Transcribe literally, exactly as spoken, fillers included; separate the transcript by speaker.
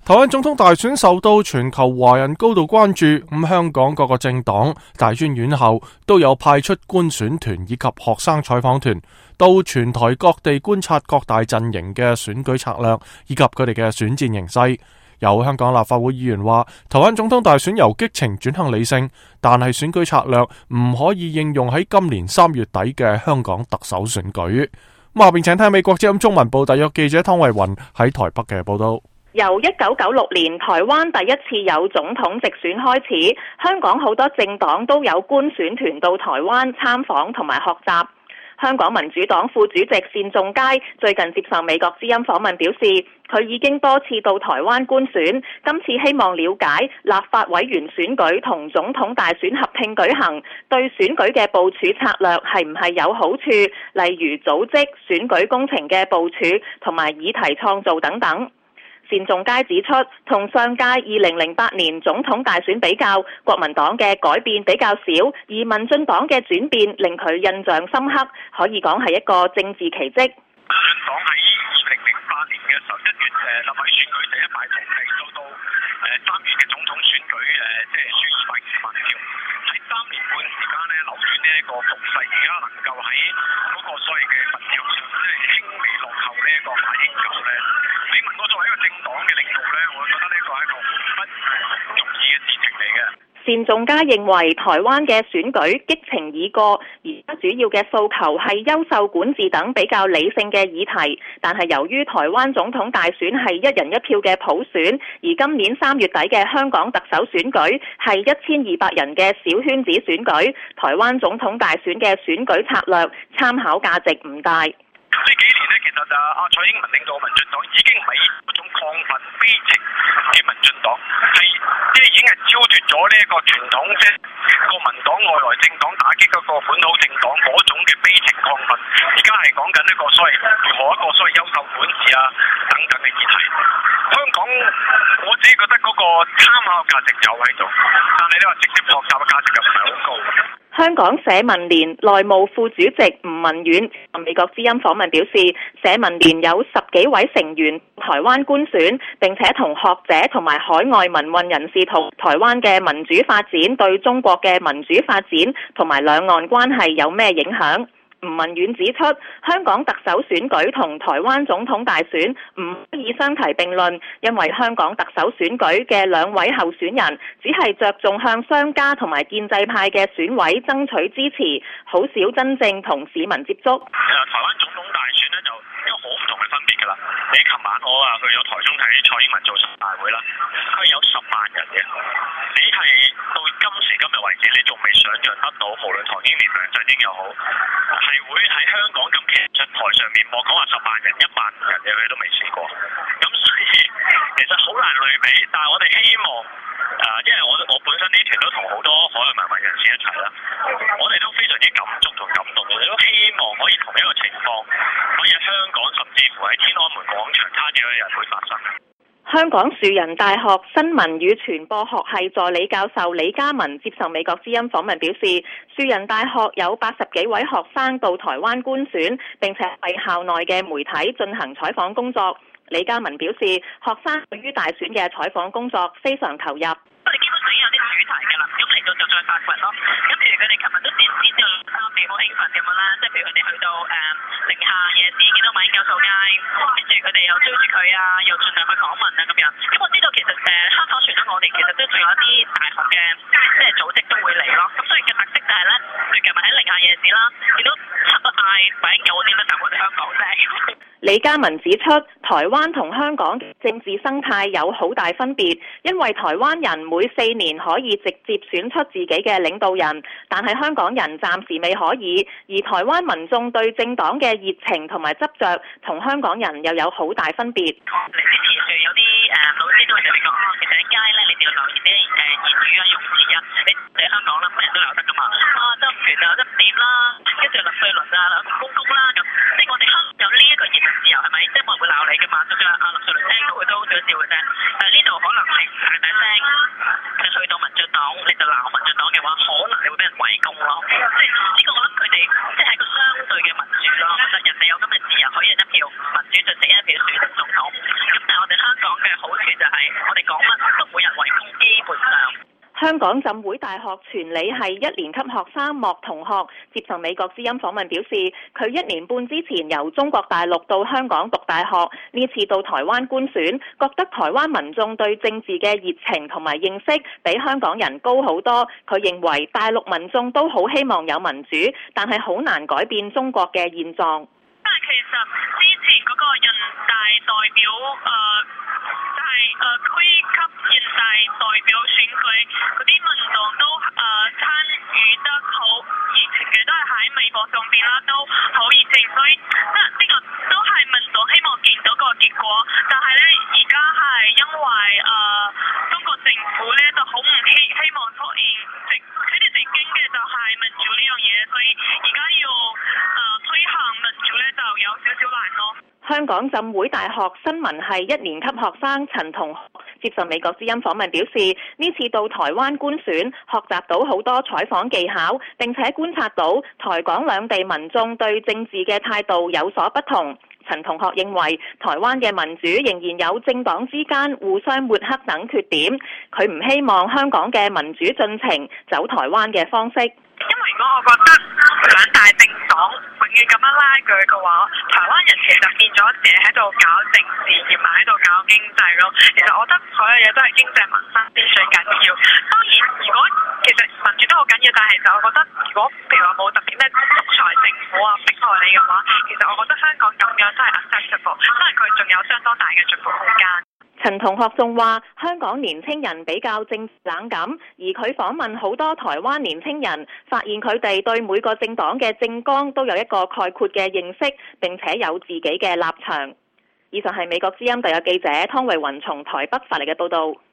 Speaker 1: 台灣總統大選受到全球華人高度關注，咁香港各個政黨大專院校都有派出觀選團以及學生採訪團到全台各地觀察各大陣營嘅選舉策略以及佢哋嘅選戰形勢。有香港立法會議員話，台灣總統大選由激情轉向理性，但係選舉策略唔可以應用喺今年三月底嘅香港特首選舉。咁下邊請睇美國之音中文部特約記者湯慧雲喺台北嘅報道。
Speaker 2: 由一九九六年台灣第一次有總統直選開始，香港好多政黨都有觀選團到台灣參訪同埋學習。香港民主黨副主席單仲偕最近接受美國之音訪問表示，佢已經多次到台灣觀選，今次希望了解立法委員選舉同總統大選合併舉行，對選舉嘅部署策略係唔係有好處，例如組織選舉工程嘅部署同埋議題創造等等。單仲偕指出，同上屆二零零八年總統大選比較，國民黨嘅改變比較少，而民進黨嘅轉變令佢印象深刻，可以講係一個政治奇蹟。
Speaker 3: 民進黨喺二零零八年嘅十一月誒立委選舉第一敗塗地，到到誒三月嘅總統選舉誒即係輸二百二十萬票，喺三年半時間咧扭轉呢一個局勢，而家能夠喺嗰個所謂嘅民調上即係輕微落後呢一個馬英九咧。你問我作為一個政黨嘅領導咧，我覺得呢個係一個不容易嘅事情嚟嘅。
Speaker 2: 單仲偕認為台灣嘅選舉激情已過，而家主要嘅訴求係優秀管治等比較理性嘅議題，但係由於台灣總統大選係一人一票嘅普選，而今年三月底嘅香港特首選舉係一千二百人嘅小圈子選舉，台灣總統大選嘅選舉策略參考價值唔大。
Speaker 3: 呢幾年呢，其實啊，阿蔡英文領導嘅民進黨已經唔係嗰種亢奮悲情嘅民進黨，係即係已經係超脫咗呢一個傳統即係國民黨外來政黨打擊嗰個本土政黨嗰種嘅悲情亢奮，而家係講緊一個所謂如何一個所謂優秀管治啊等等嘅議題。香港我自己覺得嗰個參考價值有喺度，但係你話直接學習嘅價值又唔係好高。
Speaker 2: 香港社民連內務副主席吳文遠美國之音訪問表示，社民連有十幾位成員台灣觀選，並且同學者同埋海外民運人士同台灣嘅民主發展對中國嘅民主發展同埋兩岸關係有咩影響？吳文遠指出，香港特首選舉同台灣總統大選唔可以相提並論，因為香港特首選舉嘅兩位候選人只係着重向商家同埋建制派嘅選委爭取支持，好少真正同市民接觸。
Speaker 3: 台灣總統大選呢，就一個好唔同嘅分別㗎啦。你琴晚我啊去咗台中睇蔡英文造勢大會啦，佢有十萬人嘅，你係到今時今日為止，你仲未想像得到，無論唐英年、梁振英又好，係會喺香港咁企出台上面，莫講話十萬人、一萬人嘅佢都未試過。咁所以其實好難類比，但係我哋希望誒、呃，因為我我本身呢團都同好多海外民運人士一齊啦，我哋都非常之感觸同感動，我哋都希望可以同一個情況可以喺香港，甚至乎喺天安門廣場差幾個人會發生。
Speaker 2: 香港樹仁大學新聞與傳播學系助理教授李嘉文接受美國之音訪問表示，樹仁大學有八十幾位學生到台灣觀選，並且為校內嘅媒體進行採訪工作。李嘉文表示，學生對於大選嘅採訪工作非常投入。
Speaker 4: 我哋基本上已經有啲主題㗎啦，咁嚟到就再發掘咯。咁譬如佢哋琴日都點知道三地好興奮咁樣啦，即係譬如佢哋去到誒寧夏夜市見到馬英九掃街，跟住佢哋又追住佢啊，又盡量去訪問啊咁樣。咁我知道其實誒香港除咗我哋，其實都仲有一啲大學嘅即係組織都會嚟咯。咁所以嘅特色就係咧，佢琴日喺寧夏夜市啦，見到嗌馬英九嗰啲咧，就我哋香港啫。
Speaker 2: 李嘉文指出，台灣同香港政治生態有好大分別，因為台灣人每四年可以直接選出自己嘅領導人，但係香港人暫時未可以。而台灣民眾對政黨嘅熱情同埋執着，同香港人又有好大分別。
Speaker 4: 你之前有啲誒老師都會同你講，其實喺街咧，你哋要留意啲誒言語啊、用詞啊，你喺香港啦，乜人都留得噶嘛。啊，執權啊，執點啦，跟住納稅輪啊，公公啦咁，即係我哋香港有呢一個言論自由係咪？即係冇人會鬧你噶嘛，就算阿納稅輪聽到佢都好少笑嘅啫。但係呢度可能係大大聲，你去到民進黨你就鬧民進黨嘅話，可能你會俾人圍攻咯。即係呢個我諗佢哋即係個相對嘅民主咯。其實人哋有咁嘅自由，可以一票民主就即一票選總統。咁但係我哋香港港嘅好處就係我哋講乜都冇人圍攻，基本上。
Speaker 2: 香港浸會大學傳理系一年級學生莫同學接受美國之音訪問表示，佢一年半之前由中國大陸到香港讀大學，呢次到台灣觀選，覺得台灣民眾對政治嘅熱情同埋認識比香港人高好多。佢認為大陸民眾都好希望有民主，但係好難改變中國嘅現狀。
Speaker 4: 但係其實之前嗰個人大代表誒。呃就係誒區級人大代表選舉嗰啲民眾都誒參與得好熱情嘅，都係喺微博上邊啦，都好熱情，所以即係呢個都係民眾希望見到個結果。但係咧，而家係因為誒、呃、中國政府咧就好唔希希望出現直佢哋直經嘅就係民主呢樣嘢，所以而家要誒、呃、推行民主咧就有少少難咯。
Speaker 2: 香港浸會大學新聞系一年級學生陳同學接受美國之音訪問表示，呢次到台灣觀選，學習到好多採訪技巧，並且觀察到台港兩地民眾對政治嘅態度有所不同。陳同學認為台灣嘅民主仍然有政黨之間互相抹黑等缺點，佢唔希望香港嘅民主進程走台灣嘅方式。
Speaker 4: 因為如果我覺得兩大政黨永遠咁樣拉鋸嘅話，台灣人其實變咗自己喺度搞政治，而唔係喺度搞經濟咯。其實我覺得所有嘢都係經濟民生先最緊要。當然，如果其實民主都好緊要，但係就我覺得，如果譬如話冇特別咩獨裁政府啊迫害你嘅話，其實我覺得香港咁樣真係 acceptable，因為佢仲有相當大嘅進步空間。
Speaker 2: 陳同學仲話香港年青人比較政治冷感，而佢訪問好多台灣年青人，發現佢哋對每個政黨嘅政綱都有一個概括嘅認識，並且有自己嘅立場。以上係美國之音特約記者湯慧雲從台北發嚟嘅報道。